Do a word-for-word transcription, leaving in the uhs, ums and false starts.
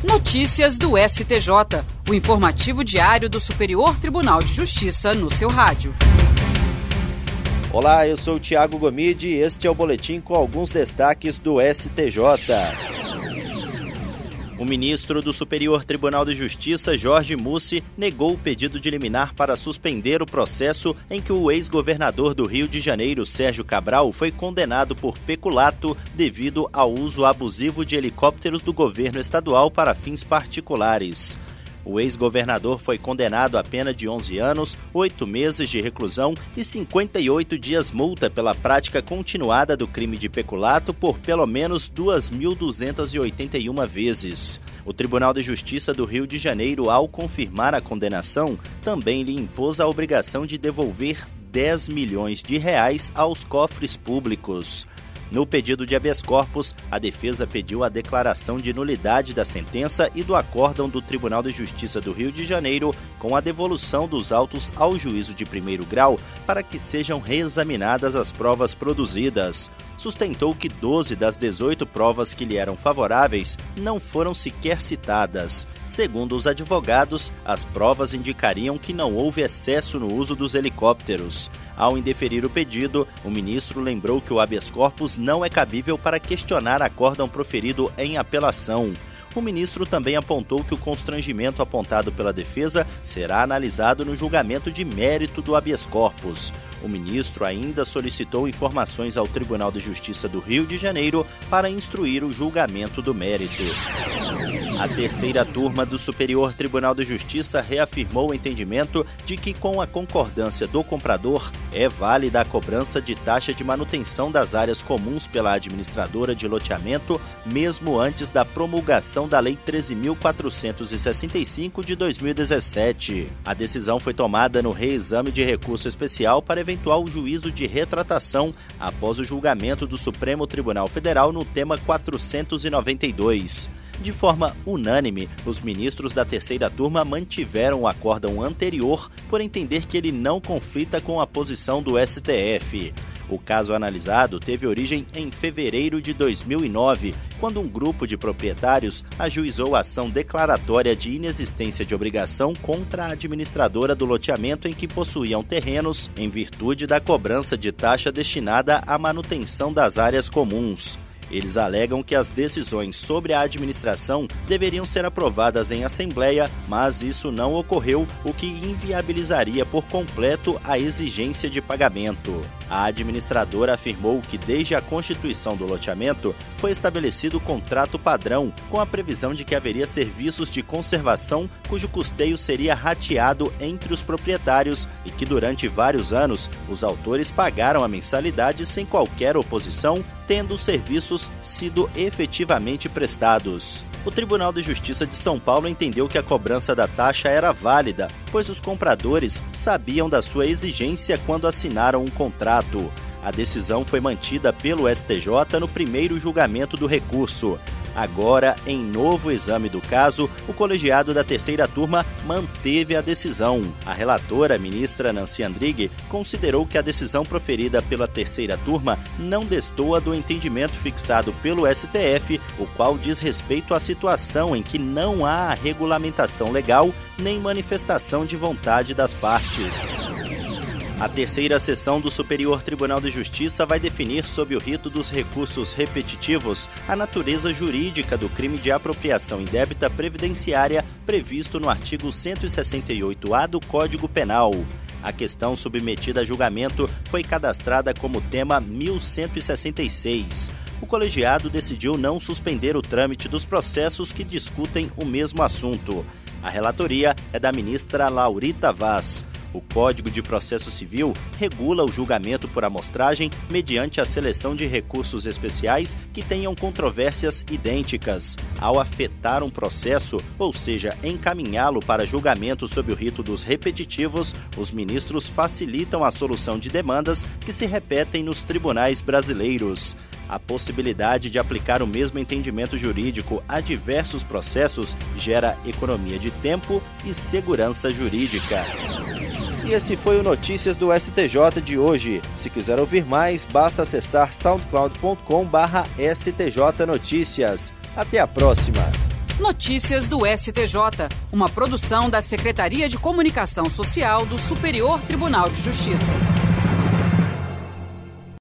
Notícias do S T J, o informativo diário do Superior Tribunal de Justiça no seu rádio. Olá, eu sou o Thiago Gomide e este é o boletim com alguns destaques do S T J. O ministro do Superior Tribunal de Justiça, Jorge Mussi, negou o pedido de liminar para suspender o processo em que o ex-governador do Rio de Janeiro, Sérgio Cabral, foi condenado por peculato devido ao uso abusivo de helicópteros do governo estadual para fins particulares. O ex-governador foi condenado a pena de onze anos, oito meses de reclusão e cinquenta e oito dias multa pela prática continuada do crime de peculato por pelo menos duas mil duzentas e oitenta e uma vezes. O Tribunal de Justiça do Rio de Janeiro, ao confirmar a condenação, também lhe impôs a obrigação de devolver dez milhões de reais aos cofres públicos. No pedido de habeas corpus, a defesa pediu a declaração de nulidade da sentença e do acórdão do Tribunal de Justiça do Rio de Janeiro com a devolução dos autos ao juízo de primeiro grau para que sejam reexaminadas as provas produzidas. Sustentou que doze das dezoito provas que lhe eram favoráveis não foram sequer citadas. Segundo os advogados, as provas indicariam que não houve excesso no uso dos helicópteros. Ao indeferir o pedido, o ministro lembrou que o habeas corpus não é cabível para questionar acórdão proferido em apelação. O ministro também apontou que o constrangimento apontado pela defesa será analisado no julgamento de mérito do habeas corpus. O ministro ainda solicitou informações ao Tribunal de Justiça do Rio de Janeiro para instruir o julgamento do mérito. A terceira turma do Superior Tribunal de Justiça reafirmou o entendimento de que, com a concordância do comprador, é válida a cobrança de taxa de manutenção das áreas comuns pela administradora de loteamento, mesmo antes da promulgação da Lei treze mil quatrocentos e sessenta e cinco de dois mil e dezessete. A decisão foi tomada no reexame de recurso especial para eventual juízo de retratação após o julgamento do Supremo Tribunal Federal no tema quatrocentos e noventa e dois. De forma unânime, os ministros da terceira turma mantiveram o acórdão anterior por entender que ele não conflita com a posição do S T F. O caso analisado teve origem em fevereiro de dois mil e nove, quando um grupo de proprietários ajuizou a ação declaratória de inexistência de obrigação contra a administradora do loteamento em que possuíam terrenos, em virtude da cobrança de taxa destinada à manutenção das áreas comuns. Eles alegam que as decisões sobre a administração deveriam ser aprovadas em assembleia, mas isso não ocorreu, o que inviabilizaria por completo a exigência de pagamento. A administradora afirmou que desde a constituição do loteamento foi estabelecido contrato padrão, com a previsão de que haveria serviços de conservação cujo custeio seria rateado entre os proprietários e que durante vários anos os autores pagaram a mensalidade sem qualquer oposição, tendo os serviços sido efetivamente prestados. O Tribunal de Justiça de São Paulo entendeu que a cobrança da taxa era válida, pois os compradores sabiam da sua exigência quando assinaram um contrato. A decisão foi mantida pelo S T J no primeiro julgamento do recurso. Agora, em novo exame do caso, o colegiado da terceira turma manteve a decisão. A relatora, ministra Nancy Andrighi, considerou que a decisão proferida pela terceira turma não destoa do entendimento fixado pelo S T F, o qual diz respeito à situação em que não há regulamentação legal nem manifestação de vontade das partes. A terceira sessão do Superior Tribunal de Justiça vai definir, sob o rito dos recursos repetitivos, a natureza jurídica do crime de apropriação indébita previdenciária previsto no artigo cento e sessenta e oito A do Código Penal. A questão submetida a julgamento foi cadastrada como tema mil cento e sessenta e seis. O colegiado decidiu não suspender o trâmite dos processos que discutem o mesmo assunto. A relatoria é da ministra Laurita Vaz. O Código de Processo Civil regula o julgamento por amostragem mediante a seleção de recursos especiais que tenham controvérsias idênticas. Ao afetar um processo, ou seja, encaminhá-lo para julgamento sob o rito dos repetitivos, os ministros facilitam a solução de demandas que se repetem nos tribunais brasileiros. A possibilidade de aplicar o mesmo entendimento jurídico a diversos processos gera economia de tempo e segurança jurídica. E esse foi o Notícias do S T J de hoje. Se quiser ouvir mais, basta acessar soundcloud ponto com barra S T J Notícias. Até a próxima! Notícias do S T J, uma produção da Secretaria de Comunicação Social do Superior Tribunal de Justiça.